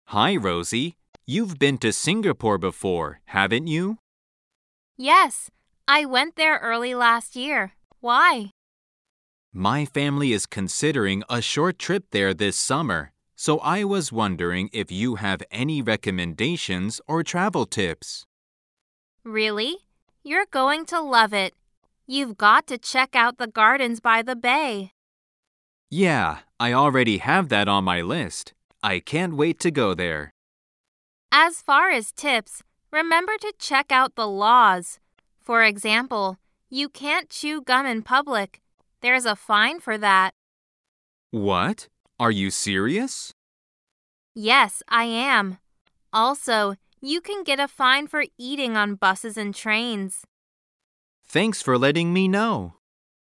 Hi, Rosie. You've been to Singapore before, haven't you? Yes, I went there early last year. Why? My family is considering a short trip there this summer, so I was wondering if you have any recommendations or travel tips. Really? You're going to love it. You've got to check out the gardens by the bay. Yeah, I already have that on my list. I can't wait to go there. As far as tips, remember to check out the laws. For example, you can't chew gum in public. There's a fine for that. What? Are you serious? Yes, I am. Also, you can get a fine for eating on buses and trains. Thanks for letting me know.